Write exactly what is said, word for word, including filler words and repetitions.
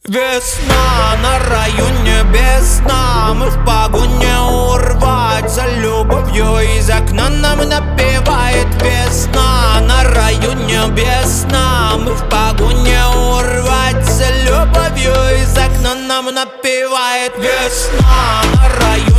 Весна на районе без сна, мы в погоне урвать за любовью. Из окна нам напевает весна на районе без сна, мы в погоне урвать за любовью. Из окна нам напевает весна на районе.